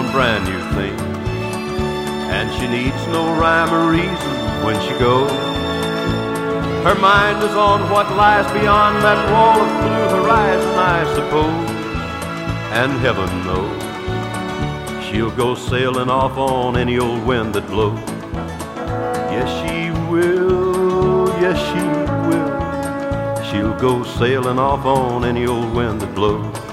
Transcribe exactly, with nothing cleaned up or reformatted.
some brand new thing, and she needs no rhyme or reason when she goes. Her mind is on what lies beyond that wall of blue horizon, I suppose. And heaven knows she'll go sailing off on any old wind that blows. Yes, she will, yes, she will. She'll go sailing off on any old wind that blows.